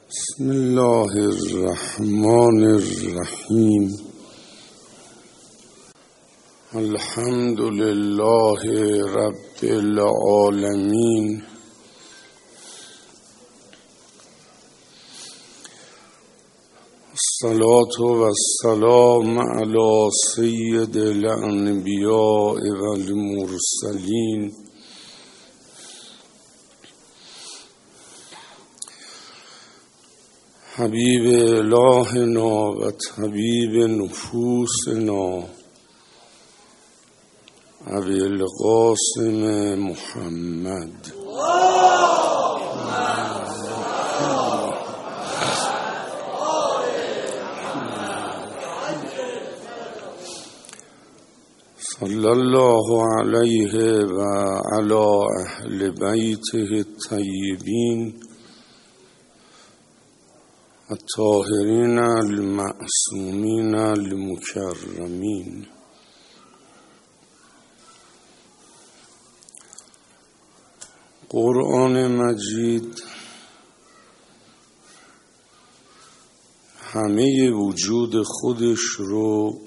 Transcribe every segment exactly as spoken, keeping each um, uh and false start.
بسم الله الرحمن الرحیم. الحمد لله رب العالمین. الصلاة والسلام علی سید الانبیاء والمرسلین حبیب الهنا و طبیب نفوسنا ابی القاسم محمد. صلی الله علیه و علی اهل بیته الطیبین الطاهرین المعصومین المکرمین. قرآن مجید همه وجود خودش رو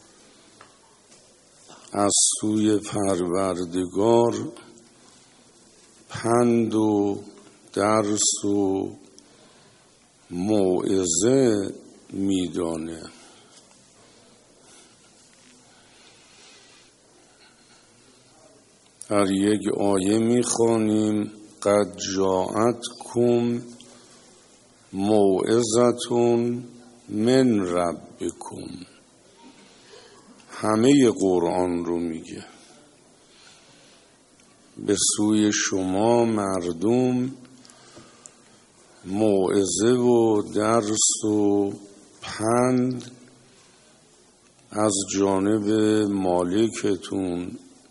از سوی پروردگار پند و درس و موعظه میدانه. در یک آیه میخوانیم قد جاءتکم موعظة من ربکم. همه قرآن رو میگه به سوی شما مردم موعظه و درس و پند از جانب مالکتون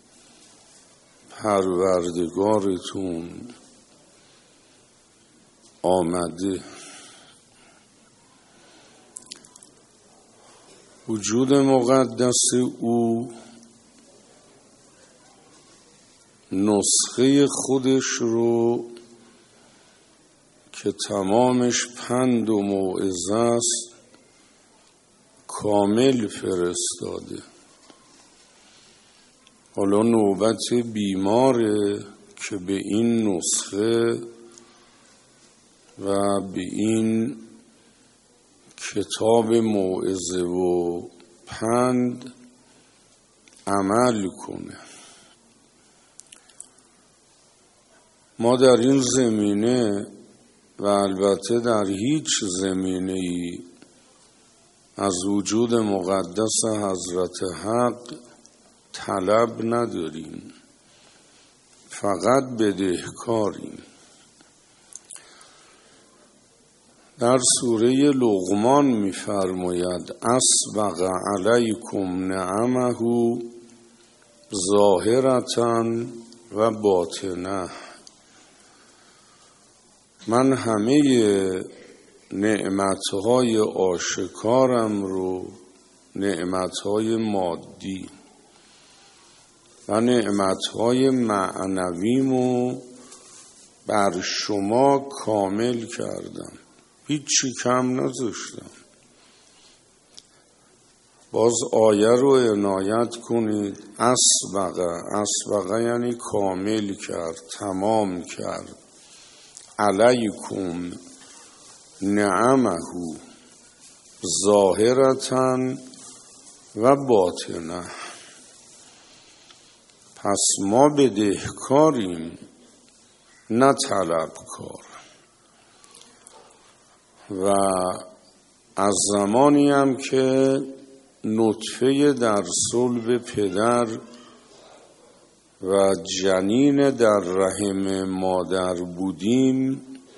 پروردگارتون آمده. وجود مقدس او نسخه خودش رو که تمامش پند و موعظه است کامل فرستاده. حالا نوبت بیماره که به این نسخه و به این کتاب موعظه و پند عمل کنه. ما در این زمینه و البته در هیچ زمینه‌ای از وجود مقدس حضرت حق طلب نداریم، فقط بدهکاریم. در سوره لقمان می‌فرماید اسبغ علیکم نعمه ظاهرة و باطنه. من همه نعمتهای آشکارم رو، نعمتهای مادی و نعمتهای معنویمو بر شما کامل کردم، هیچی کم نذاشتم. باز آیه رو عنایت کنید. اسبغ، اسبغ یعنی کامل کرد، تمام کرد. علیکم نعمه ظاهرة و باطنه. پس ما بدهکاریم نه طلبکار. و از زمانی هم که نطفه در صلب پدر و جنین در رحم مادر بودیم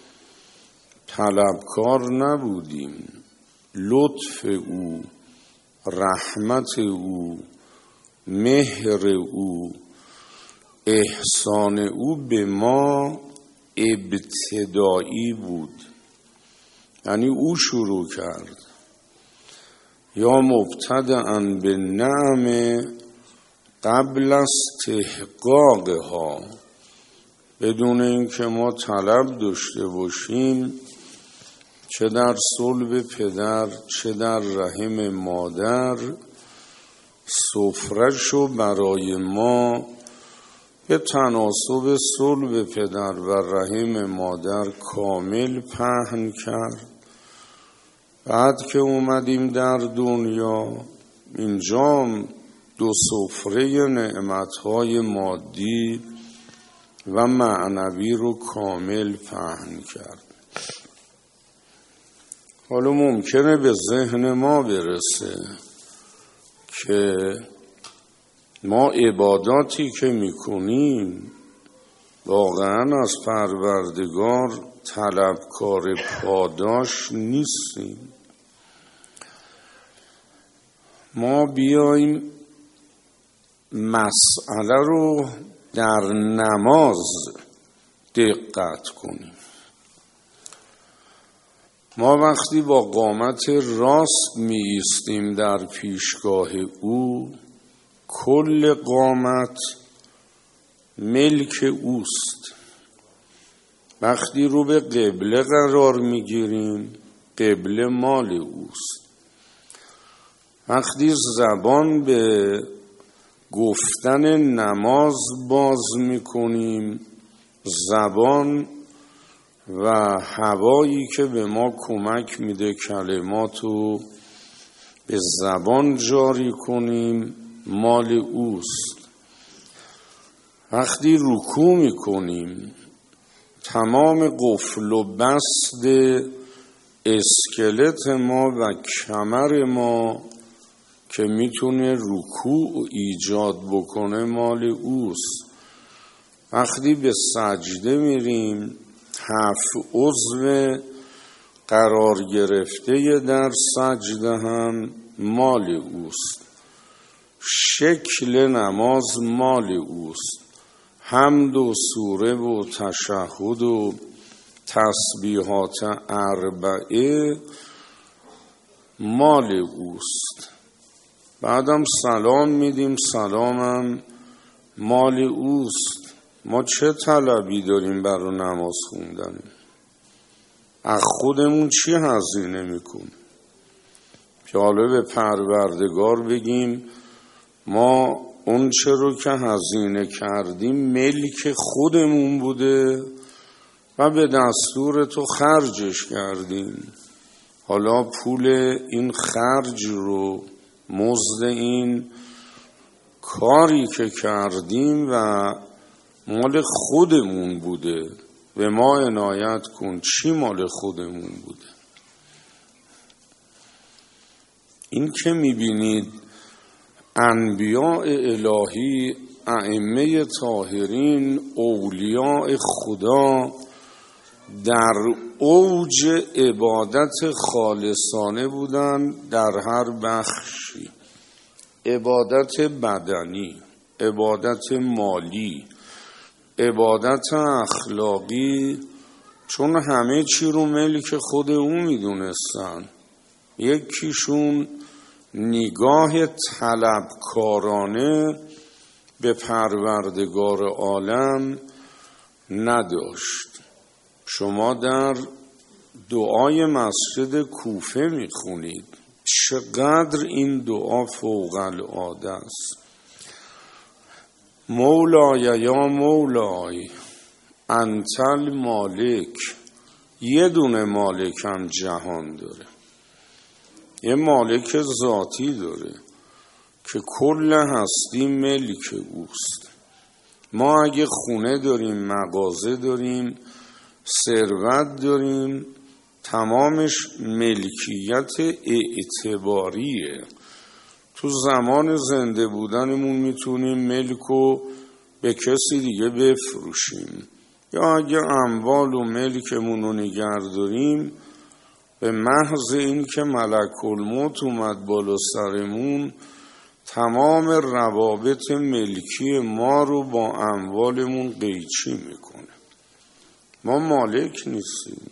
طلبکار نبودیم. لطف او، رحمت او، مهر او، احسان او به ما ابتدایی بود، یعنی او شروع کرد. یا مبتدأ بالنعم قبل استحقاقها، بدون اینکه ما طلب داشته باشیم چه در صلب پدر چه در رحم مادر، سفره‌شو برای ما به تناسب صلب پدر و رحم مادر کامل پهن کرد. بعد که اومدیم در دنیا، اینجا دو سفره نعمتهای مادی و معنوی رو کامل پهن کرد. حالا ممکنه به ذهن ما برسه که ما عباداتی که میکنیم واقعا از پروردگار طلبکار پاداش نیستیم. ما بیایم مسئله رو در نماز دقت کنیم. ما وقتی با قامت راست می ایستیم در پیشگاه او، کل قامت ملک اوست. وقتی رو به قبله قرار می گیریم، قبله مال اوست. وقتی زبان به گفتن نماز باز می کنیم، زبان و هوایی که به ما کمک میده کلماتو به زبان جاری کنیم مال اوست. وقتی رکوع میکنیم، تمام قفل و بسط اسکلت ما و کمر ما که میتونه رکوع ایجاد بکنه مال اوست. وقتی به سجده میریم، هفت عضو قرار گرفته در سجده هم مال اوست. شکل نماز مال اوست. حمد و سوره و تشهد و تسبیحات اربعه مال اوست. بعدم سلام میدیم، سلامم مال اوست. ما چه طلبی داریم برای نماز خوندن؟ از خودمون چی هزینه میکنیم که حالا به پروردگار بگیم ما اون چه رو که هزینه کردیم ملک خودمون بوده و به دستور تو خرجش کردیم. حالا پول این خرج رو، مزد این کاری که کردیم و مال خودمون بوده، به ما عنایت کن چی مال خودمون بوده. این که میبینید انبیاء الهی، ائمه طاهرین، اولیاء خدا در اوج عبادت خالصانه بودن در هر بخشی، عبادت بدنی، عبادت مالی، عبادت اخلاقی، چون همه چی رو ملک خود اون میدونستن. یکیشون نگاه طلبکارانه به پروردگار عالم نداشت. شما در دعای مسجد کوفه میخونید، چقدر این دعا فوق العاده است. مولای یا مولای انتل مالک. یه دونه مالک هم جهان داره، یه مالک ذاتی داره که کل هستی ملک اوست. ما اگه خونه داریم، مغازه داریم، ثروت داریم، تمامش ملکیت اعتباریه. تو زمان زنده بودنمون میتونیم ملکو به کسی دیگه بفروشیم، یا اگه اموال و ملکمون رو نگه داریم، به محض این که ملک الموت اومد بالا سرمون، تمام روابط ملکی ما رو با اموالمون قیچی میکنه. ما مالک نیستیم.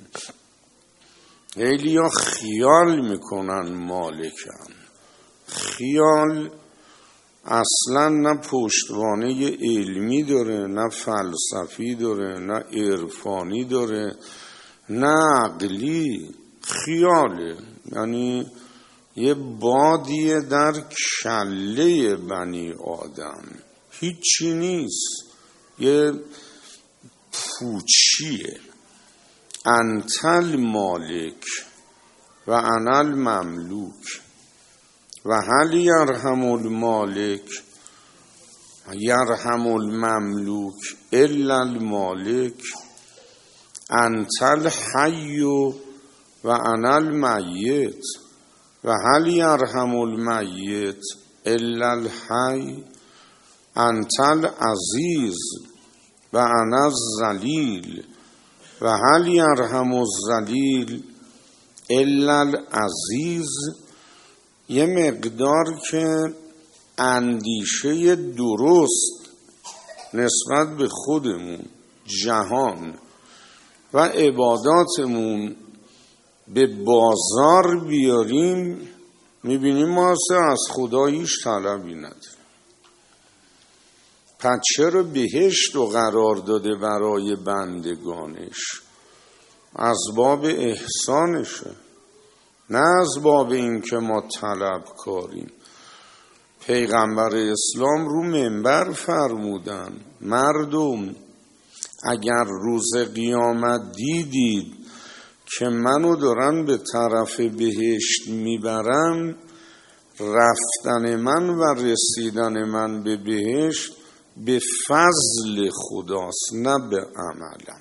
خیلیا خیال میکنن مالکن. خیال اصلا نه پشتوانه علمی داره، نه فلسفی داره، نه عرفانی داره، نه عقلی. خیاله، یعنی یه بادیه در کله بنی آدم، هیچی نیست، یه پوچیه. انتل مالک و انل مملوک و هل یرحم المالک یرحم المملوک الا المالک انتل حی و انل میت و هل یرحم المیت الا الحی انتل عزیز و انا الذلیل و هل یرحم الذلیل الا العزیز. یه مقدار که اندیشه درست نسبت به خودمون، جهان و عباداتمون به بازار بیاریم، میبینیم ما از خدا هیچ طلبی نداریم. پس چرا بهشت رو قرار داده برای بندگانش؟ از باب احسانشه، نه از باب این که ما طلب کاریم. پیغمبر اسلام رو منبر فرمودن مردم اگر روز قیامت دیدید که منو دارن به طرف بهشت میبرن، رفتن من و رسیدن من به بهشت به فضل خداست نه به عملم.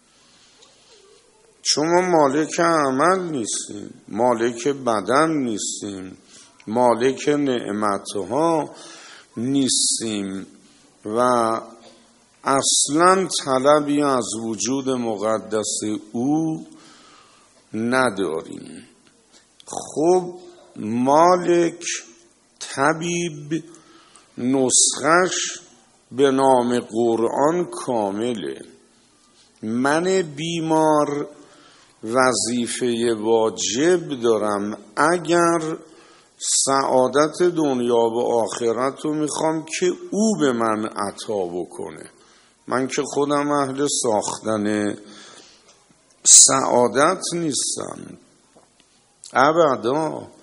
چون ما مالک عمل نیستیم، مالک بدن نیستیم، مالک نعمتها نیستیم و اصلا طلبی از وجود مقدس او نداریم. خب مالک طبیب نسخش به نام قرآن کامله. من بیمار وظیفه واجب دارم اگر سعادت دنیا و آخرت رو میخوام که او به من عطا بکنه. من که خودم اهل ساختن سعادت نیستم ابدا.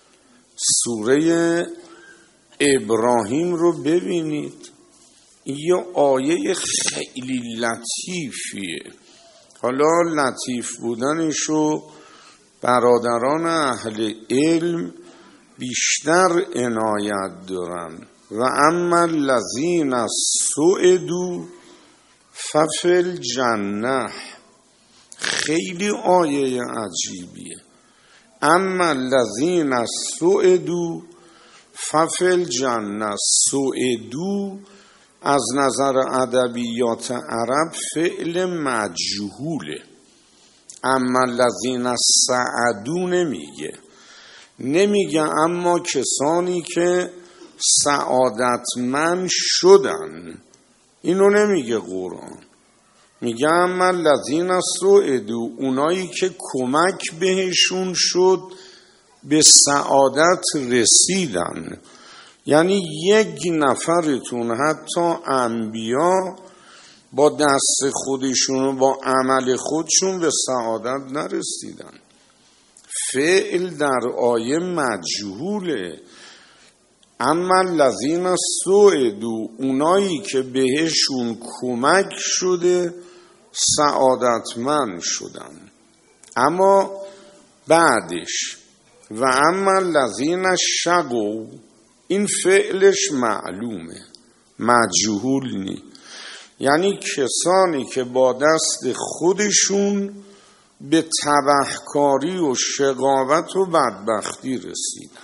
سوره ابراهیم رو ببینید، یه آیه خیلی لطیفیه. حالا لطیف بودنشو برادران اهل علم بیشتر عنایت دارن. و اما الذین سعدوا ففی الجنه، خیلی آیه عجیبیه. اما الذین سعدوا ففی الجنه. سعدوا از نظر ادبیات عرب فعل مجهوله. اما الذین سعدوا نمیگه، نمیگه اما کسانی که سعادتمند شدن، اینو نمیگه قرآن. میگه اما الذین سعدوا، اونایی که کمک بهشون شد به سعادت رسیدن. یعنی یک نفرتون حتی انبیا با دست خودشون و با عمل خودشون به سعادت نرسیدن. فعل در آیه مجهوله. اما الذین سعدوا، اونایی که بهشون کمک شده سعادتمند شدن. اما بعدش و اما الذین شقوا، این فعلش معلومه، مجهول نی. یعنی کسانی که با دست خودشون به تبهکاری و شقاوت و بدبختی رسیدن.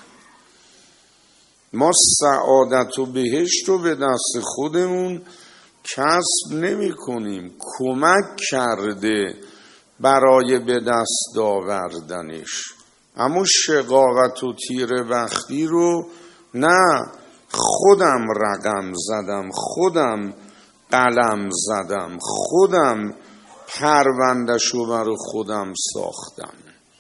ما سعادت و بهشت رو به دست خودمون کسب نمی کنیم، کمک کرده برای به دست آوردنش. اما شقاوت و تیره بختی رو نه، خودم رقم زدم، خودم قلم زدم، خودم پرونده‌شو برای خودم ساختم.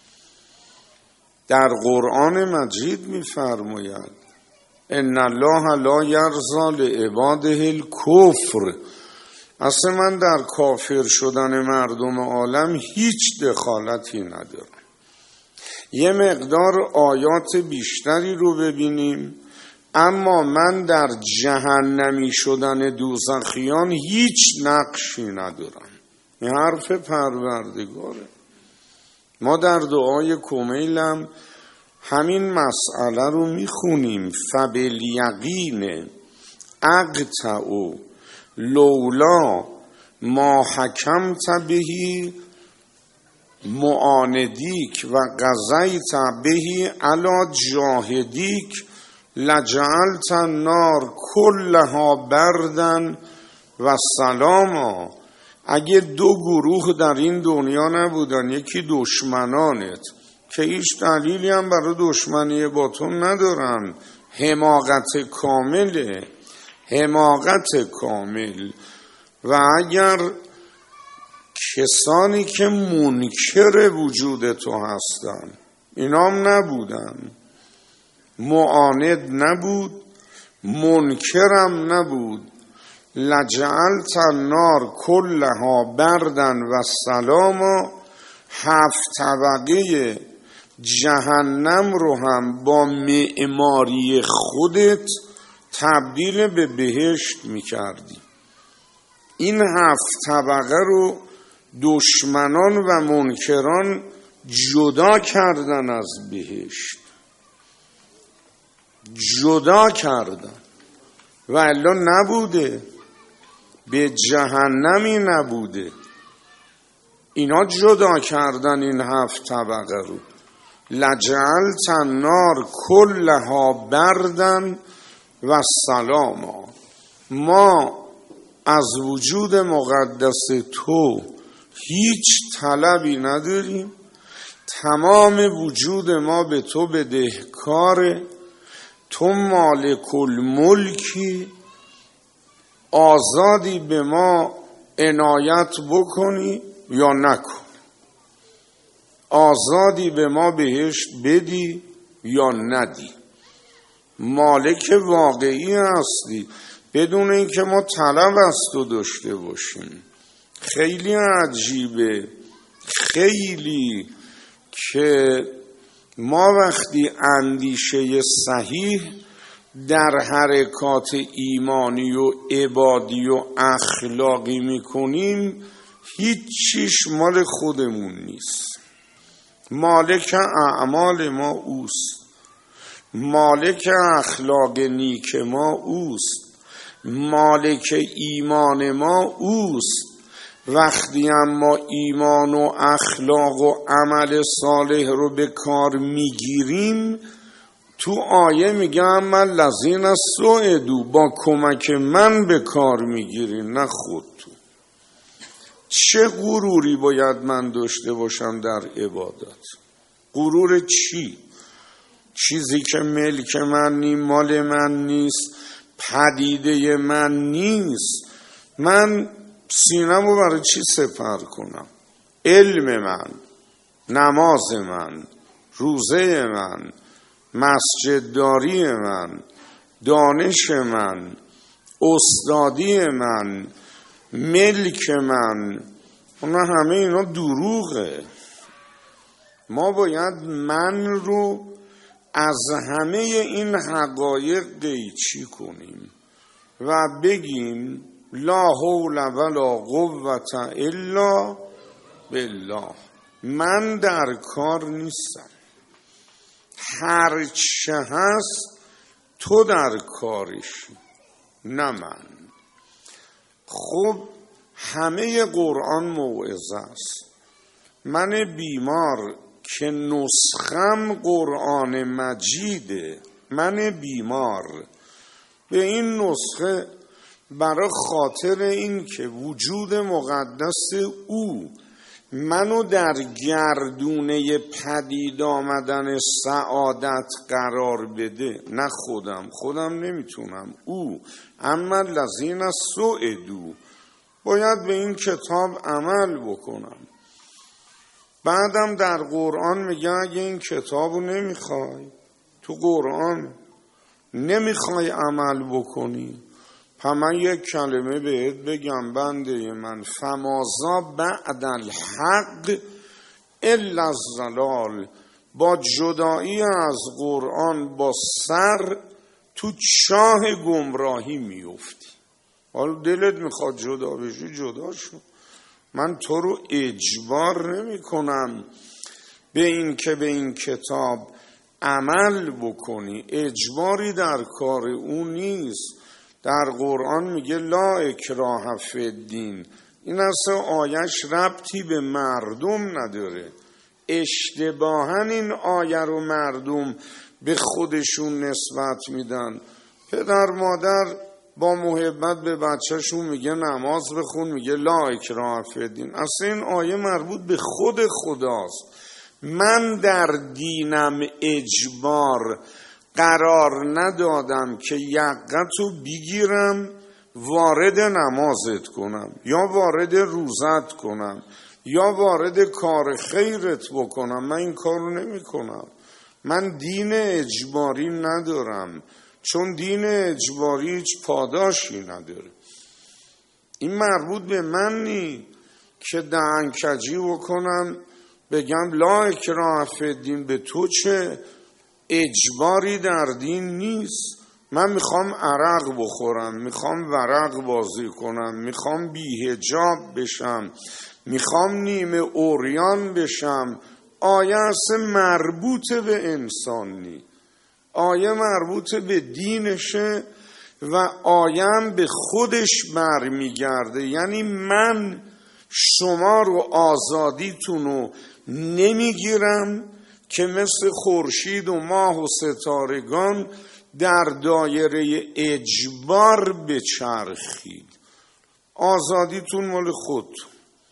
در قرآن مجید می‌فرماید ان الله لا یرضی لعباده الکفر. اصلا من در کافر شدن مردم عالم هیچ دخالتی ندارم. یه مقدار آیات بیشتری رو ببینیم، اما من در جهنمی شدن دوزخیان هیچ نقشی ندارم. این حرف پروردگاره. ما در دعای کمیلم همین مسئله رو میخونیم. فبالیقین اقطع لولا ما حکمت بهی معاندیک و قضیت بهی علی جاهدیک لجعلت النار کلها بردن و سلاما. اگه دو گروه در این دنیا نبودن، یکی دشمنانت که هیچ دلیلی هم برای دشمنی با تو ندارن، حماقت کامله، حماقت کامل، و اگر کسانی که منکر وجود تو هستن اینام نبودن، معاند نبود، منکرم نبود، لجعلت النار کلها بردن و سلاما، هفت طبقه جهنم رو هم با معماری خودت تبدیل به بهشت میکردی. این هفت طبقه رو دشمنان و منکران جدا کردن از بهشت، جدا کردن و الا نبوده، به جهنمی نبوده. اینا جدا کردن این هفت طبقه رو. لجعلت النار کلها بردن و سلاما. ما از وجود مقدس تو هیچ طلبی نداریم، تمام وجود ما به تو بدهکاره. تو مالک الملکی، آزادی به ما عنایت بکنی یا نکن، آزادی به ما بهشت بدی یا ندی. مالک واقعی هستی بدون اینکه ما طلب از تو داشته باشیم. خیلی عجیبه، خیلی، که ما وقتی اندیشه صحیح در حرکات ایمانی و عبادی و اخلاقی میکنیم، هیچ چیش مال خودمون نیست. مالک اعمال ما اوست، مالک اخلاق نیک ما اوست، مالک ایمان ما اوست. وقتی هم ما ایمان و اخلاق و عمل صالح رو به کار میگیریم، تو آیه میگه اما الذین سعدوا، با کمک من به کار میگیرین نه خود تو. چه غروری باید من داشته باشم در عبادت؟ غرور چی؟ چیزی که ملک من نی، مال من نیست، پدیده من نیست. من سینمو برای چی سپر کنم؟ علم من، نماز من، روزه من، مسجدداری من، دانش من، استادی من، ملک من، اونا همه اینا دروغه. ما باید من رو از همه این حقایق قیچی کنیم و بگیم لا حول ولا قوة الا بالله. من در کار نیستم، هر چه هست تو در کارشی نه من. خب همه قرآن موعظه است. من بیمار که نسخم قرآن مجیده، من بیمار به این نسخه برای خاطر این که وجود مقدس او منو در گردونه پدید آمدن سعادت قرار بده، نه خودم، خودم نمیتونم، او. اما الذین سعدوا، باید به این کتاب عمل بکنم. بعدم در قرآن میگه اگه این کتابو نمیخوای، تو قرآن نمیخوای عمل بکنی، پس من یک کلمه بهت بگم بنده من، فمازا بعد الحق الا الضلال. با جدایی از قرآن با سر تو چاه گمراهی میفتی. حالا دلت میخواد جدا بشی، جدا شو. من تو رو اجبار نمی کنم به این که به این کتاب عمل بکنی. اجباری در کار اون نیست. در قرآن میگه لا اکراه فی الدین. این اصلا آیش ربطی به مردم نداره. اشتباهاً این آیه رو مردم به خودشون نسبت میدن. پدر مادر با محبت به بچهشون میگه نماز بخون، میگه لا اکراه فی الدین. اصلا این آیه مربوط به خود خداست. من در دینم اجبار قرار ندادم که یقتو بگیرم وارد نمازت کنم یا وارد روزت کنم یا وارد کار خیرت بکنم. من این کار رو نمی کنم. من دین اجباری ندارم، چون دین اجباری هیچ پاداشی نداره. این مربوط به من نی که دهنکجی بکنم بگم لا اکراه فی الدین. به تو چه؟ اجباری در دین نیست. من میخوام عرق بخورم، میخوام ورق بازی کنم، میخوام بی حجاب بشم، میخوام نیمه عریان بشم. آیه اصلا مربوط به انسان نی. آیه مربوط به دینشه و آیه هم به خودش برمیگرده. یعنی من شما رو آزادیتون رو نمیگیرم که مثل خورشید و ماه و ستارگان در دایره اجبار بچرخید. آزادیتون مال خودتون.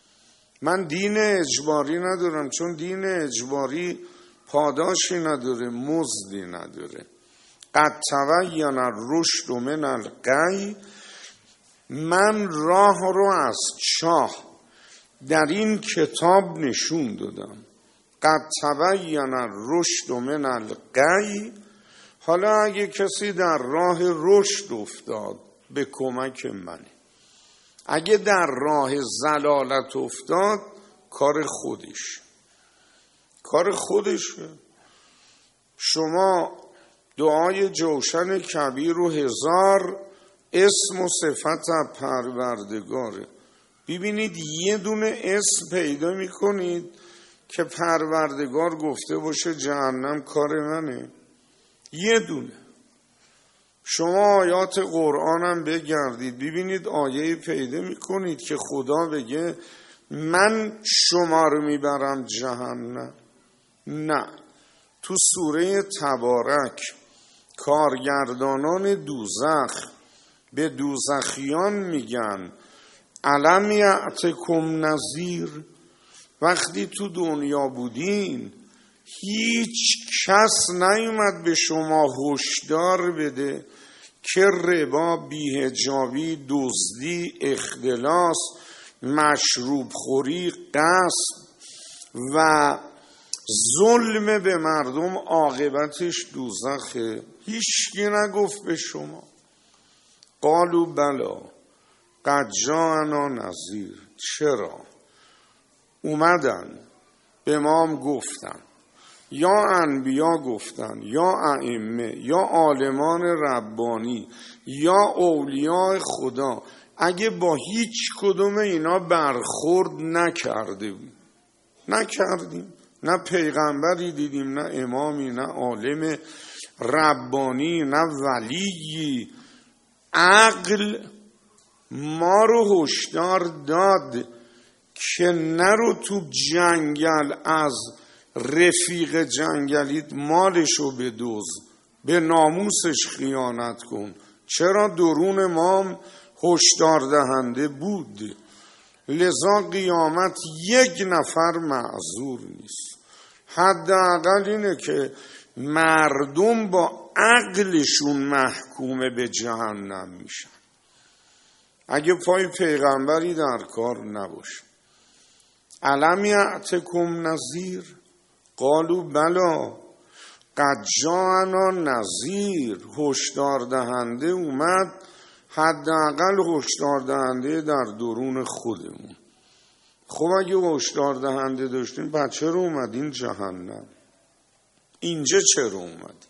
من دین اجباری ندارم، چون دین اجباری پاداشی نداره، مزدی نداره. قد تبین الرشد من الغی. من راه رو از چاه در این کتاب نشون دادم. قد تبین الرشد من الغی. حالا اگه کسی در راه رشد افتاد به کمک منه، اگه در راه ضلالت افتاد کار خودش کار خودشه. شما دعای جوشن کبیر و هزار اسم و صفت پروردگاره. ببینید یه دونه اسم پیدا میکنید که پروردگار گفته باشه جهنم کار منه. یه دونه. شما آیات قرآن هم بگردید ببینید آیه پیدا میکنید که خدا بگه من شما رو میبرم جهنم. نه. تو سوره تبارک کارگردانان دوزخ به دوزخیان میگن الم یأتکم نذیر. وقتی تو دنیا بودین هیچ کس نیومد به شما هشدار بده که ربا، بی‌حجابی، دزدی، اختلاس، مشروب خوری، غصب و ظلم به مردم عاقبتش دوزخه. هیچکی نگفت به شما. قالوا بلا قد جاءنا نذیر. چرا؟ اومدن به ما هم گفتن، یا انبیا گفتن، یا ائمه، یا عالمان ربانی، یا اولیاء خدا. اگه با هیچ کدوم اینا برخورد نکرده نکردیم، نه پیغمبری دیدیم، نه امامی، نه عالم ربانی، نه ولیی. عقل ما رو هشدار داد که نرو تو جنگل از رفیق جنگلیت مالشو بدوز، به ناموسش خیانت کن. چرا؟ درون ما هشدار دهنده بود. لذا قیامت یک نفر معذور نیست. حداقل اینه که مردم با عقلشون محکوم به جهنم میشن اگه پای پیغمبری در کار نباشه. الم یأتکم نذیر. قالوا بلا قد جاءنا نذیر. هشدار دهنده اومد. حداقل هشدار دهنده در درون خودمون. خب اگه هشدار دهنده داشتیم بچه رو اومدین جهنم؟ اینجا چرا اومدی؟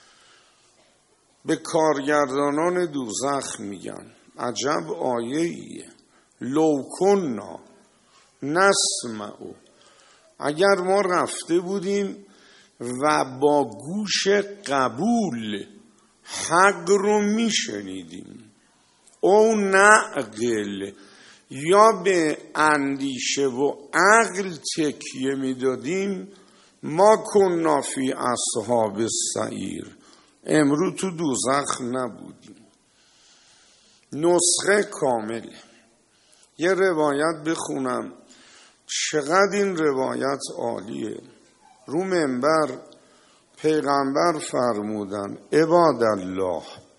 به کارگردانان دوزخ میگن عجب آیه ایه، لو کننا نسمع، اگر ما رفته بودیم و با گوش قبول حق رو میشنیدیم، او نعقل، یا به اندیشه و عقل تکیه میدادیم، ما کننا فی اصحاب السعیر، امروز تو دوزخ نبودیم. نسخه کامله. یه روایت بخونم، چقدر این روایت عالیه. رو منبر پیغمبر فرمودن عباد الله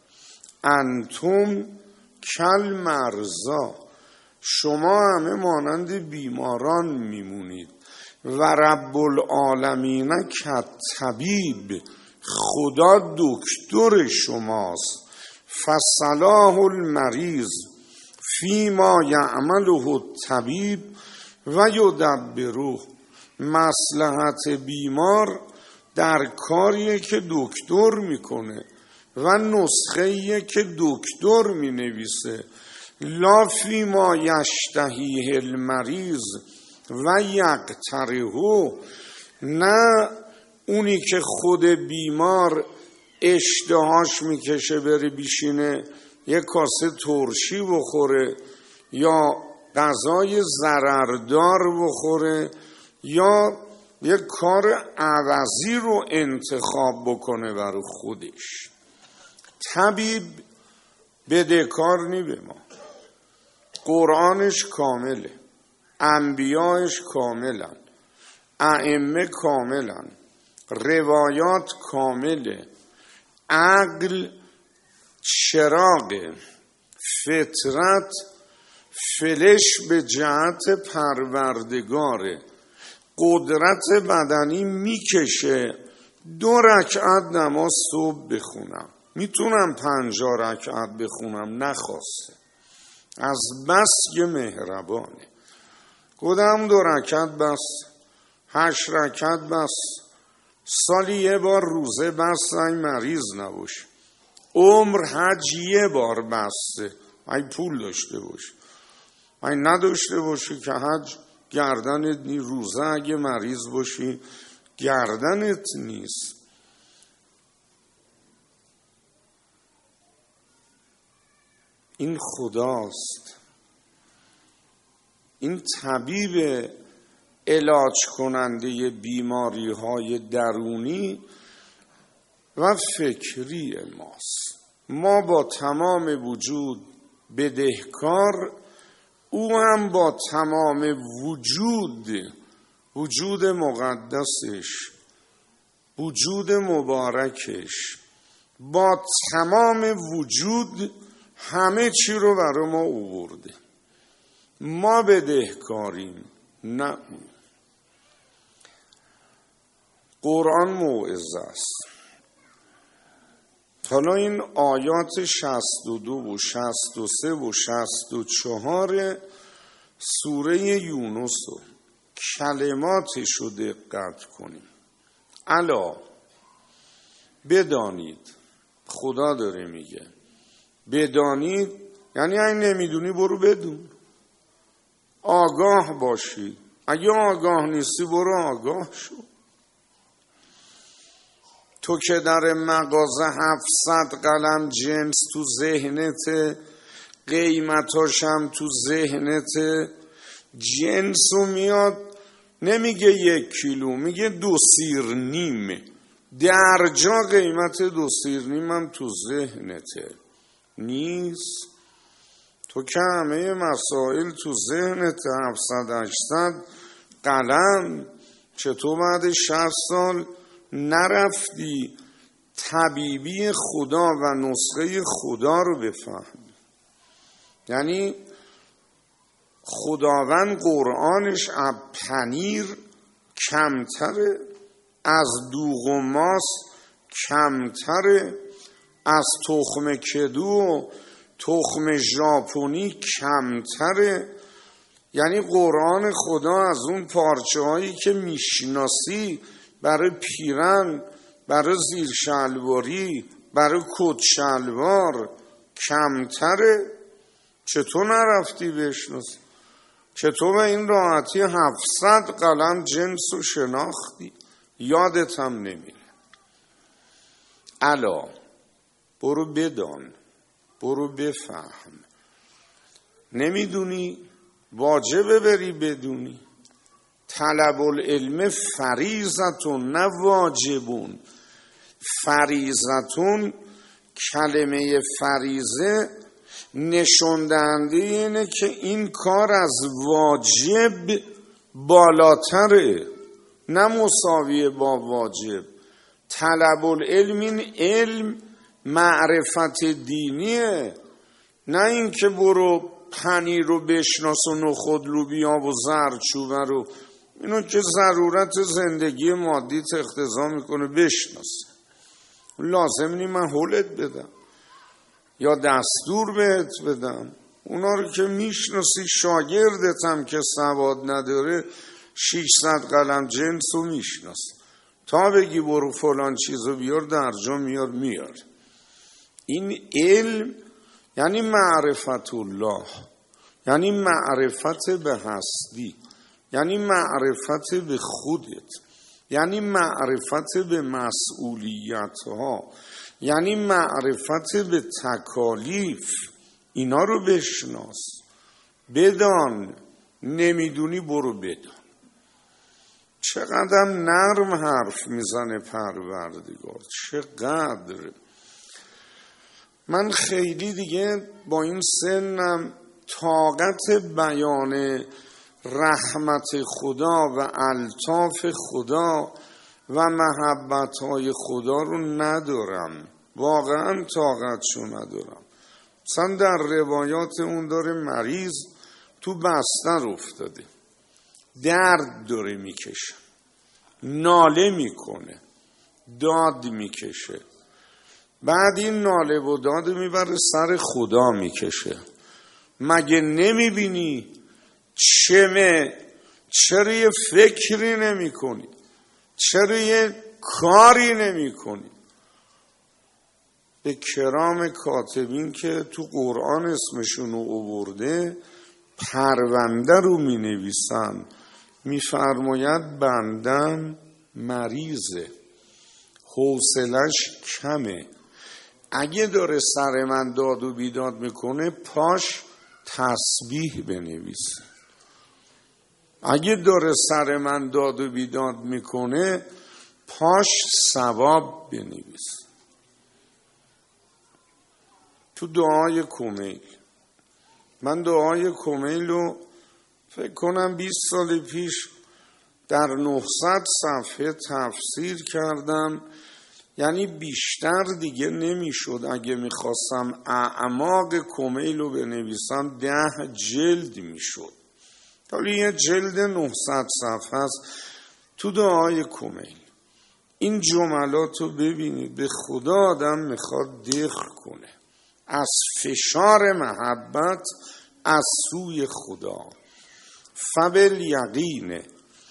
انتم کل مرضا، شما همه مانند بیماران میمونید، و رب العالمین کالطبیب، خدا دکتر شماست، فصلاح المریض فیما یعمله الطبیب و یدبره، مصلحت بیمار در کاریه که دکتر میکنه و نسخه‌ایه که دکتر مینویسه، لا فیما یشتهیه المریض و یقترحه، نه اونی که خود بیمار اشتهاش میکشه بره بیشینه یک کاسه ترشی بخوره یا غذای ضرردار بخوره یا یک کار عوضی رو انتخاب بکنه برای خودش. طبیب بدهکار نی به ما، قرآنش کامله، انبیایش کاملن، ائمه کاملن، روایات کامله، عقل چراغ، فطرت فلش به جهت پروردگاره، قدرت بدنی میکشه دو رکعت نماز صبح بخونم، میتونم پنجاه رکعت بخونم، نخواسته، از بس که مهربانه. گفتم دو رکعت بس، هشت رکعت بس، سالی یه بار روزه بس، این مریض نباشه، عمر حج یه بار بسته، این پول داشته باشه، این نداشته باشه که حج گردنت نی، روزه اگه مریض باشی گردنت نیست. این خداست، این طبیب علاج کننده بیماری های درونی و فکری ماست. ما با تمام وجود بدهکار، او هم با تمام وجود، وجود مقدسش، وجود مبارکش، با تمام وجود همه چی رو برای ما آورده. ما بدهکاریم، نه. قرآن موعظه است. حالا این آیات شصت و دو و شصت و سه و شصت و چهار سوره یونس رو کلماتش رو دقت کنیم. الا بدانید، خدا داره میگه بدانید، یعنی این نمیدونی برو بدون، آگاه باشید، اگه آگاه نیستی برو آگاه شو. تو که در مغازه هفتصد قلم جنس تو ذهنته، قیمتاشم تو ذهنته، جنسو میاد نمیگه یک کیلو، میگه دو سیر نیم، درجا قیمت دو سیر نیم هم تو ذهنته نیست. تو که همه مسائل تو ذهنت، هفتصد هشتصد قلم، چطور بعد شصت سال نرفتی طبیبی خدا و نسخه خدا رو بفهمی؟ یعنی خداوند قرآنش از پنیر کمتره، از دوغ و ماس کمتره، از تخم کدو و تخم ژاپنی کمتره. یعنی قرآن خدا از اون پارچه هایی که میشناسی برای پیرن برای زیر شلواری، برای کت شلوار کمتره؟ چطور نرفتی بشناسی؟ چطور به این راحتی هفتصد قلم جنس رو شناختی؟ یادت هم نمیره. الا برو بدان، برو بفهم. نمیدونی؟ واجبه بری بدونی. طلب العلم فریضتون نه واجبون. فریضتون، کلمه فریضه نشون دهنده اینه که این کار از واجب بالاتره، نه مساویه با واجب. طلب العلم، این علم معرفت دینیه، نه این که برو پنیر رو بشناس و نخود لوبیا و زردچوبه رو، اینو که ضرورت زندگی مادی اقتضا میکنه بشناس. لازم نی من حولت بدم یا دستور بهت بدم. اونا رو که میشناسی، شاگردت هم که سواد نداره ششصد قلم جنس رو میشناس، تا بگی برو فلان چیزو بیار درجا میار میار. این علم یعنی معرفت الله، یعنی معرفت به هستی، یعنی معرفت به خودت، یعنی معرفت به مسئولیت ها، یعنی معرفت به تکالیف. اینا رو بشناس، بدان. نمیدونی برو بدان. چقدر نرم حرف میزنه پروردگار، چقدر. من خیلی دیگه با این سنم طاقت بیان رحمت خدا و الطاف خدا و محبتهای خدا رو ندارم، واقعا طاقتشو ندارم. مثلا در روایات اون داره مریض تو بستر افتاده، درد داره میکشه، ناله میکنه، داد میکشه، بعد این ناله و داد میبره سر خدا میکشه. مگه نمیبینی چمه؟ چرا یه فکری نمی کنی؟ چرا یه کاری نمی کنی؟ به کرام کاتبین که تو قرآن اسمشون رو آورده، پرونده رو می نویسن، می فرماید بندم مریضه، حوصلش کمه، اگه داره سر من داد و بیداد میکنه پاش تسبیح بنویسه. اگه داره سر من داد و بیداد میکنه پاش ثواب بنویسه. تو دعای کمیل، من دعای کمیل رو فکر کنم بیست سال پیش در نهصد صفحه تفسیر کردم، یعنی بیشتر دیگه نمیشد. اگه میخواستم اعماق کمیل رو بنویسم ده جلد میشد. حالا یه جلد نهصد صفحه است تو دعای کمیل. این جملات رو ببینید، به خدا آدم میخواد دق کنه از فشار محبت از سوی خدا. فبل یقینه.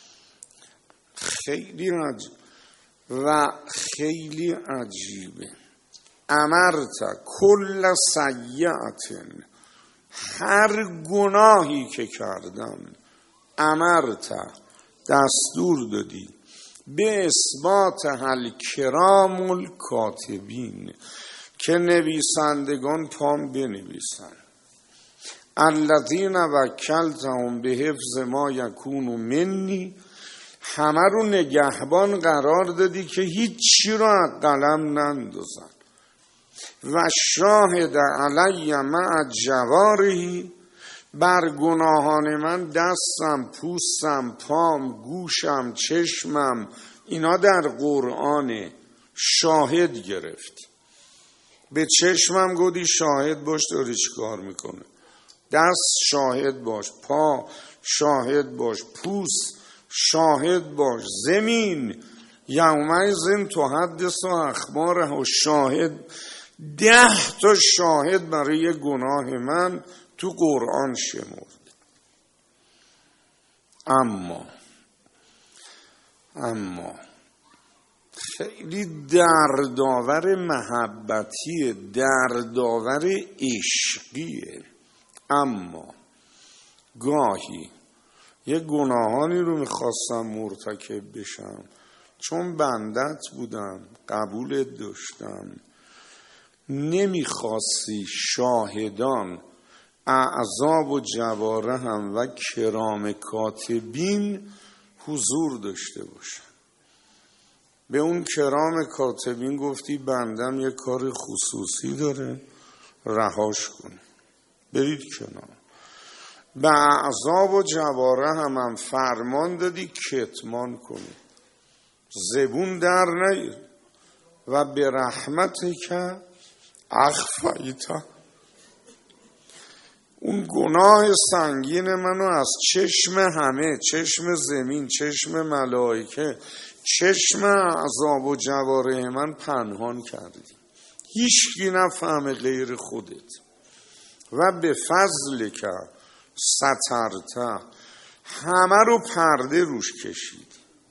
خیلی عجیب و خیلی عجیبه. امرت کل سیئتن، هر گناهی که کردم، امرت دستور دادی، به اثبات هل کرام الکاتبین، که نویسندگان پام بنویسن، الذین وکلتهم به حفظ ما یکون منی، همه رو نگهبان قرار دادی که هیچی رو از قلم نندازن. و شاهد علی مع جوارحی، بر گناهان من دستم، پوستم، پام، گوشم، چشمم، اینا در قرآن شاهد گرفتی. به چشمم گودی شاهد باش، داری چی کار میکنه؟ دست شاهد باش، پا شاهد باش، پوست شاهد باش، زمین یومئذ تحدث اخباره و شاهد. ده تا شاهد برای گناه من تو قرآن شمرد. اما اما خیلی دردآور محبتیه، دردآور عشقیه. اما گاهی یه گناهانی رو میخواستم مرتکب بشم، چون بندت بودم، قبولت داشتم، نمیخواستی شاهدان اعضاب و جوارحم و کرام کاتبین حضور داشته باشن. به اون کرام کاتبین گفتی بندم یه کار خصوصی داره، رهاش کن، برید کنار. به اعضاب و جوارحم هم فرمان دادی کتمان کنی، زبون در نگیر. و به رحمت که اخفیتا، اون گناه سنگین منو از چشم همه، چشم زمین، چشم ملائکه، چشم اعضاب و جوارح من پنهان کردی، هیچکی نفهمه غیر خودت. و به فضل که سترته، همه رو پرده روش کشیدی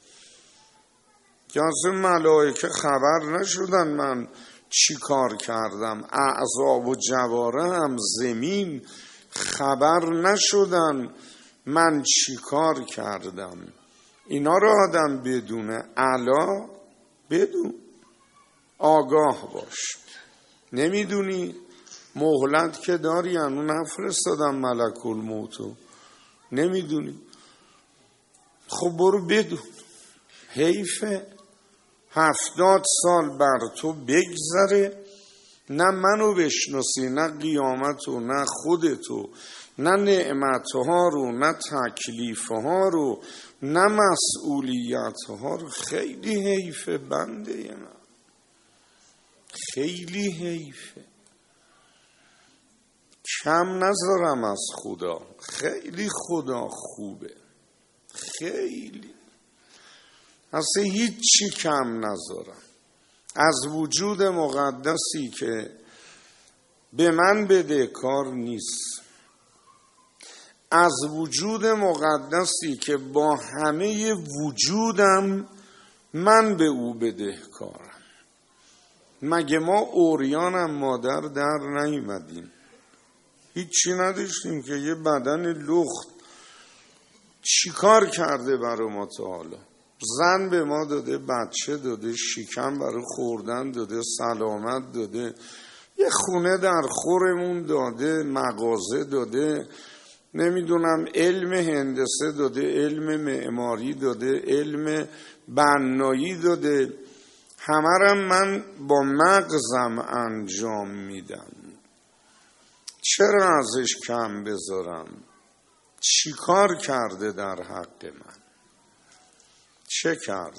که از ملائکه خبر نشدن من چی کار کردم، اعضاب و جوارحم زمین خبر نشدن من چی کار کردم. اینا رو آدم بدونه، الا بدون، آگاه باش. نمیدونی مهلت که داری، انو نفرستادم ملک الموتو، نمیدونی، خب برو بدون. حیفه هفتاد سال بر تو بگذره، نه منو بشناسی، نه قیامتو، نه خودتو، نه نعمتها رو، نه تکلیفها رو، نه مسئولیتها رو. خیلی حیفه بنده من، خیلی حیفه. کم نذارم از خدا، خیلی خدا خوبه، خیلی، اصلا هیچی کم نذارم از وجود مقدسی که به من بدهکار نیست، از وجود مقدسی که با همه وجودم من به او بدهکارم. مگه ما اوریانم مادر در نیومدیم، هیچی نداشتیم که یه بدن لخت چی کار کرده برای ما تا حالا؟ زن به ما داده، بچه داده، شکم برای خوردن داده، سلامت داده، یه خونه در خورمون داده، مغازه داده، نمیدونم علم هندسه داده، علم معماری داده، علم بنایی داده، همه رم من با مغزم انجام میدم. چرا ازش کم بذارم؟ چی کار کرده در حق من؟ چه کرده؟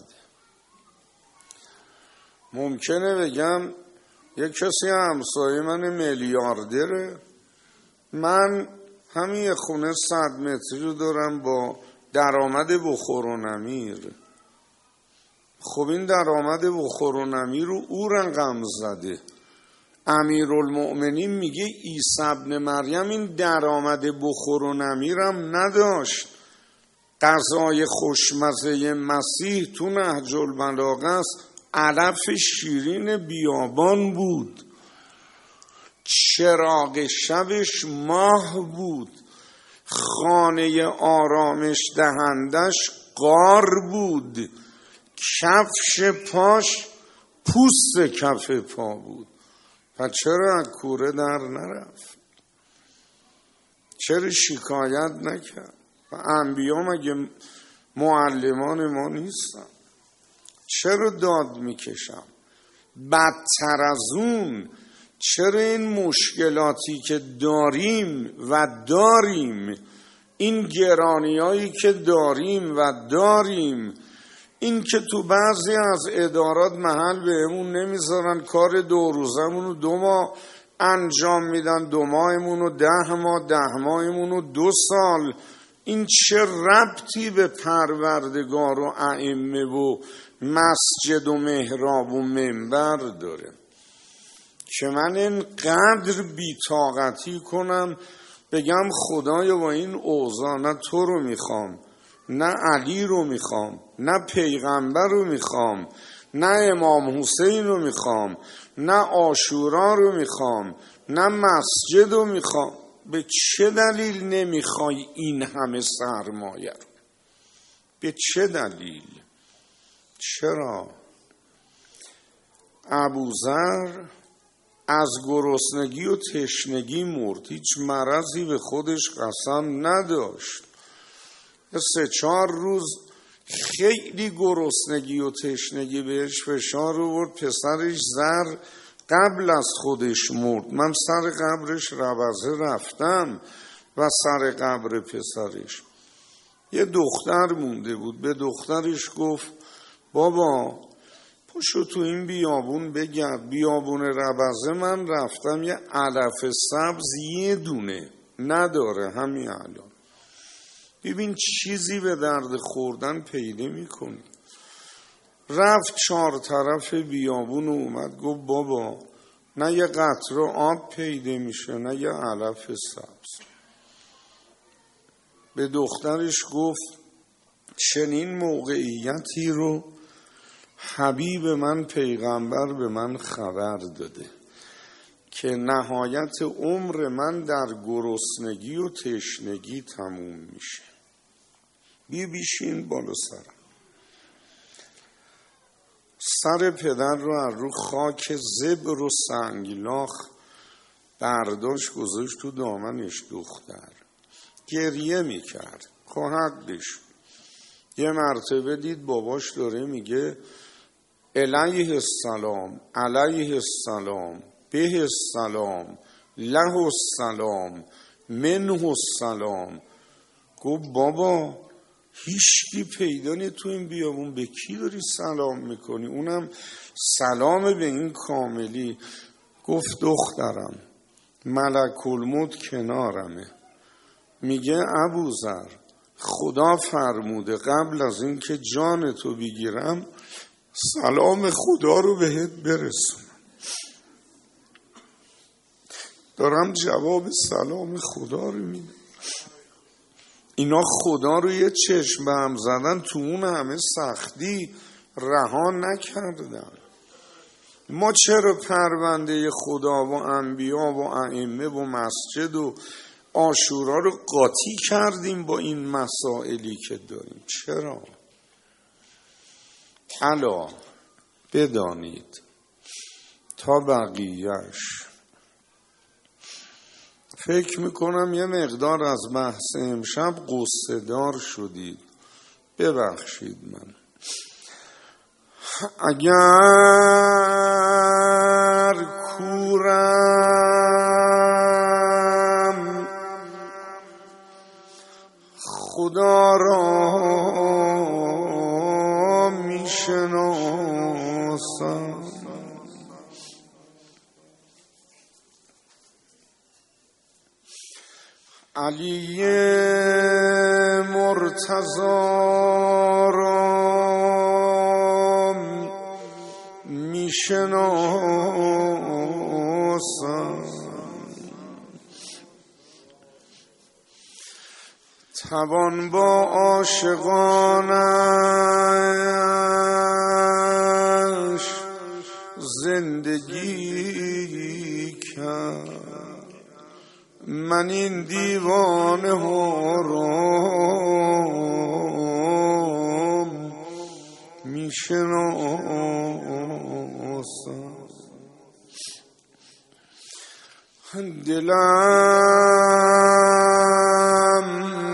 ممکنه بگم یک کسی همسایه من میلیاردره، من همین خونه صد متری رو دارم با درآمد بخور و نمیر. خب این درآمد بخور و نمیر رو او رقم زده. امیرالمؤمنین میگه عیسی ابن مریم این درآمد بخور و نمیرم نداشت. غذای خوشمزه مسیح تو نهج البلاغه است، علف شیرین بیابان بود، چراغ شبش ماه بود، خانه آرامش دهندش غار بود، کفش پاش پوست کف پا بود. پس چرا از کوره در نرفت؟ چرا شکایت نکرد؟ و انبیا مگه معلمان ما نیستن؟ چرا داد میکشم؟ بدتر از اون، چرا این مشکلاتی که داریم و داریم، این گرانیایی که داریم و داریم، این که تو بعضی از ادارات محل بهمون نمیذارن، کار دو روزمون رو دو ماه انجام میدن، دو ماهمون رو ده ماه، ده ماهمون رو دو سال. این چه ربطی به پروردگار و ائمه و مسجد و محراب و منبر داره که من اینقدر بی‌طاقتی کنم بگم خدایا با این اوضاع نه تو رو میخوام، نه علی رو میخوام، نه پیغمبر رو میخوام، نه امام حسین رو میخوام، نه عاشورا رو میخوام، نه مسجد رو میخوام. به چه دلیل نمیخوای این همه سرمایه رو؟ به چه دلیل؟ چرا؟ ابوذر از گرسنگی و تشنگی مرد، هیچ مرضی به خودش قسم نداشت. سه چهار روز خیلی گرسنگی و تشنگی بهش فشار آورد، پسرش زر قبل از خودش مرد. من سر قبرش ربزه رفتم و سر قبر پسرش یه دختر مونده بود. به دخترش گفت بابا پاشو تو این بیابون بگرد، بیابون ربزه من رفتم یه علف سبز یه دونه نداره همین الان، ببین چیزی به درد خوردن پیدا میکنی. رفت چهار طرف بیابون و اومد گفت بابا نه یه قطره آب پیدا میشه نه یه علف سبز. به دخترش گفت چنین موقعیتی رو حبیب من پیغمبر به من خبر داده که نهایت عمر من در گرسنگی و تشنگی تموم میشه. بی بیشین بالا سرم. سر پدر رو از رو خاک زبر و سنگلاخ برداشت گذاشت تو دامنش. دختر گریه میکرد. خب حقش. یه مرتبه دید باباش داره میگه علیه السلام، علیه السلام، به السلام، له السلام، منه السلام. گفت بابا هیچکی پیدا نیست تو این بیابون، به کی داری سلام میکنی؟ اونم سلام به این کاملی. گفت دخترم ملک الموت کنارمه، میگه ابوذر خدا فرموده قبل از این که جان تو بگیرم سلام خدا رو بهت برسونم. دارم جواب سلام خدا رو میدم. اینا خدا رو یه چشم به هم زدن، تو اون همه سختی رها نکردن. ما چرا پرونده خدا و انبیا و ائمه و مسجد و عاشورا رو قاطی کردیم با این مسائلی که داریم؟ چرا؟ الا بدانید تا بقیهش. فکر میکنم یه مقدار از بحث امشب قصه دار شدید، ببخشید. من اگر کورم خدا را میشناسم، علی مرتضی را میشناسم، توان با عاشقانش زندگی کرد. من این دیوانه ها را میشناسم، دلم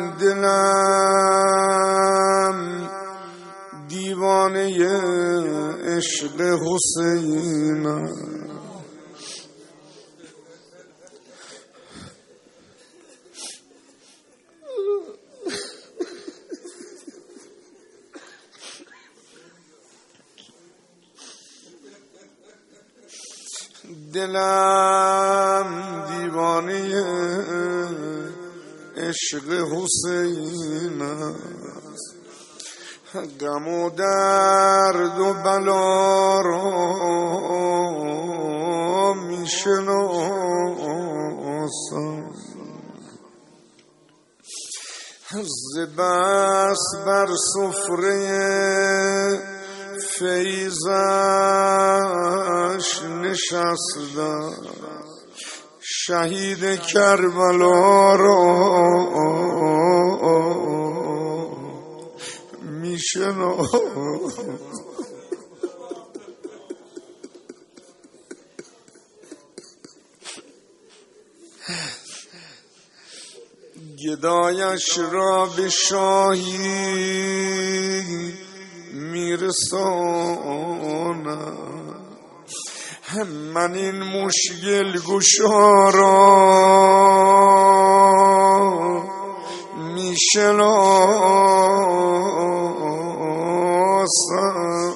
دلم دیوانه عشق حسین. دلم دیوانه عشق حسین است، غم و درد و بلا را میشناسم، ز بس بر سفره فیضش نشستم، شهید کربلا را میشناسم. گدایش را به شاهی میرسانم، من این مشکل گشا را میشناسم.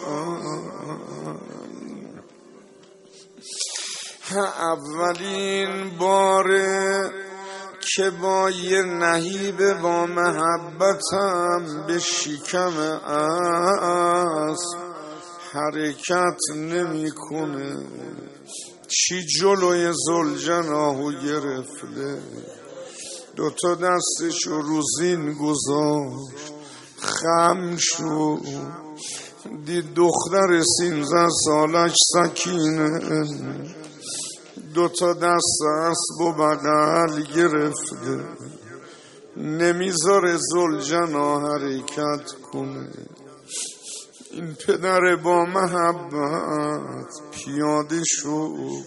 اولین باره که با یه نهیب با محبتم به شکم اسب حرکت نمی کنه، چی جلوی زلجناهو گرفته، دوتا دستشو رو زین گذاشت، خم شد، دید دختر سینزده سالش سکینه دوتا دست اسب و بغل گرفته، نمیذاره زلجنا حرکت کنه. این پدر با محبت پیاده شد،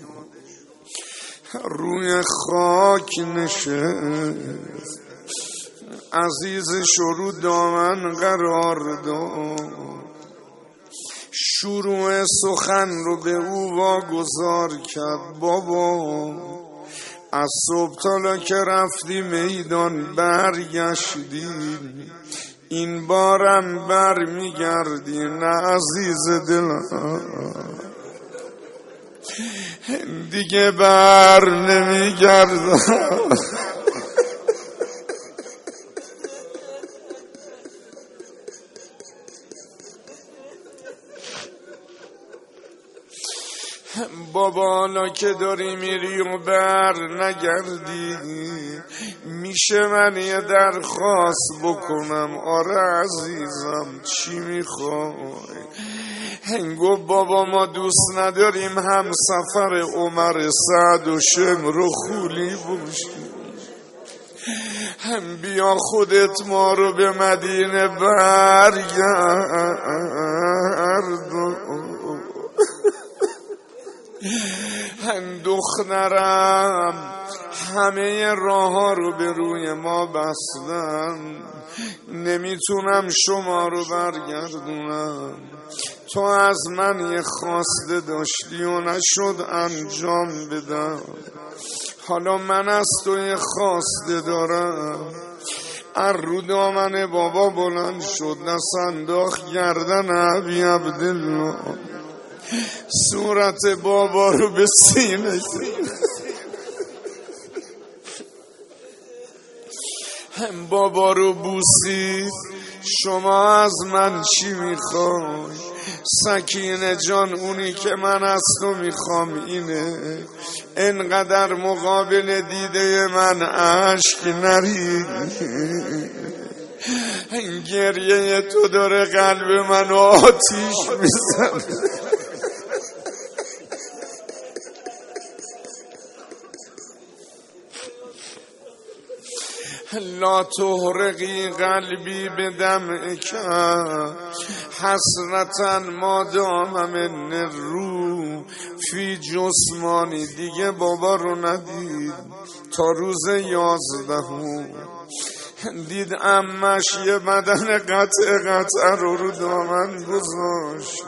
روی خاک نشست، عزیزش رو دامن قرار داد، شروع سخن رو به او واگذار کرد. بابا از صبح تالا که رفتی میدان برگشتیم، این بارم بر میگردی نه عزیز دلم، دیگه بر نمیگردم. بابا حالا که داری میری و بر نگردی، میشه من یه درخواست بکنم؟ آره عزیزم، چی میخوای؟ هنگو بابا ما دوست نداریم هم سفر عمر سعد و شمر و خولی باشیم، هم بیا خودت ما رو به مدینه برگردون. هم دخترم همه راه ها رو به روی ما بستن، نمیتونم شما رو برگردونم. تو از من یه خواسته داشتی و نشد انجام بدم، حالا من از تو یه خواسته دارم. ار رو دامن بابا بلند شد، دست انداخت گردن ابی عبدالله، صورت بابا رو به سینه هم بابا رو بوسید. شما از من چی میخوای؟ سکینه جان اونی که من از تو میخوام اینه، انقدر مقابل دیده من عشق نری، گریه تو داره قلب من آتیش میزنه. لا تحرقی قلبی به دمعک حسرتا ما دام من رو فی جسمانی. دیگه بابا رو ندید تا روز یازدهم، دید عمش یه بدن قطع قطع رو رو دامن گذاشت.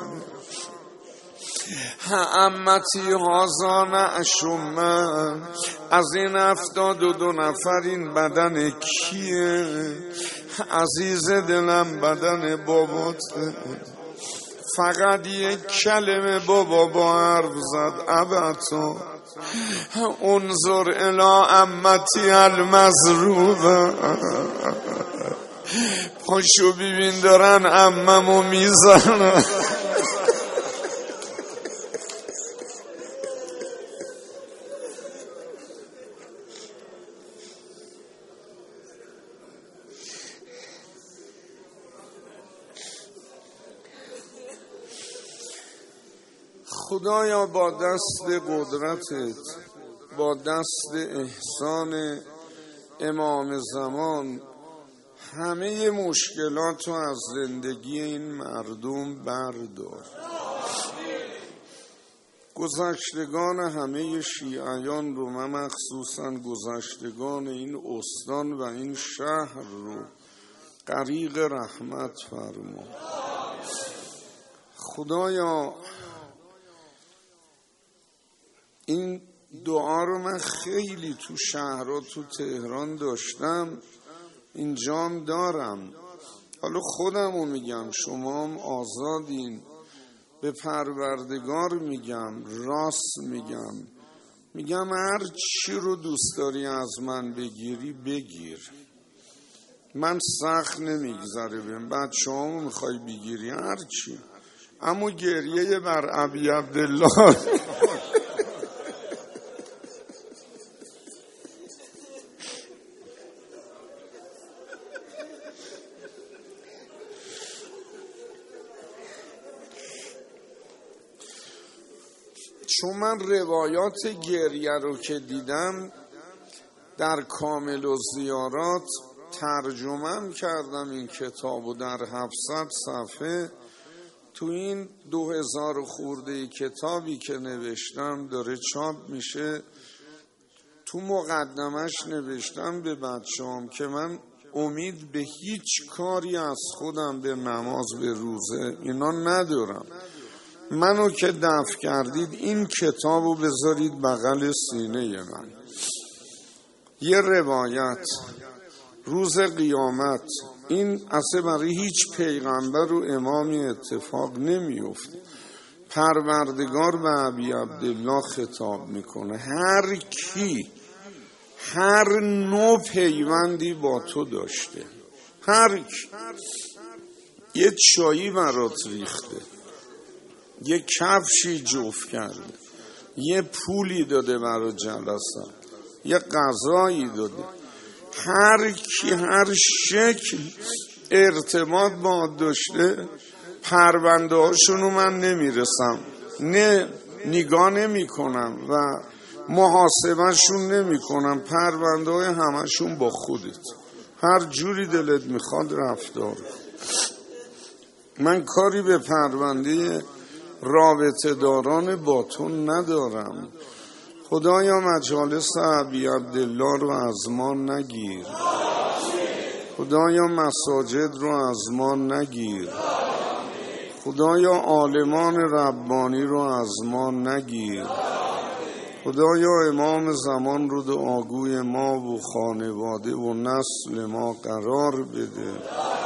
امتی هازان اشومن، از این افتاد و دو نفر این بدن کیه؟ عزیز دلم بدن باباته. فقط یک کلمه بابا با حرف زد، ابتا انظر الی امتی المظروبه، پاشو ببین دارن عممو میزنن. خدایا با دست قدرتت، با دست احسان امام زمان، همه مشکلات رو از زندگی این مردم بردار. گذشتگان همه شیعیان رو، من مخصوصا گذشتگان این استان و این شهر رو غریق رحمت فرما. خدایا این دعا رو من خیلی تو شهرها تو تهران داشتم، اینجام دارم، حالا خودم رو میگم، شما هم آزادین. به پروردگار میگم، راست میگم، میگم هر چی رو دوست داری از من بگیری بگیر، من سخت نمیگذره بهم. بچه همو میخوای بگیری هر چی، اما گریه بر ابی عبدالله چون من روایات گریه رو که دیدم در کامل و زیارات ترجمه کردم این کتاب و در هفتصد صفحه تو این دو هزار خورده کتابی که نوشتم داره چاپ میشه. تو مقدمش نوشتم به بچه‌ام که من امید به هیچ کاری از خودم، به نماز، به روزه اینا ندارم. منو که دفع کردید این کتابو بذارید بغل سینه من. یه روایت روز قیامت، این اصلا برای هیچ پیغمبر و امامی اتفاق نمیفته. پروردگار به ابی عبدالله خطاب میکنه، هر کی هر نوع پیوندی با تو داشته، هر کی یه چایی برات ریخته، یه کفشی جفت کرده، یه پولی داده برای جلسه، یه غذایی داده، هر کی هر شکل ارتباط با داشته، پرونده هاشونو من نمیرسم، نه نگاه نمی کنم و محاسبهشون نمی کنم، پرونده های همشون با خودت، هر جوری دلت میخواد رفتار. من کاری به پرونده رابطه داران با تو ندارم. خدایا مجالس ابی عبدالله رو از ما نگیر، خدایا مساجد رو از ما نگیر، خدایا عالمان ربانی رو از ما نگیر، خدایا امام زمان رو دعاگوی ما و خانواده و نسل ما قرار بده.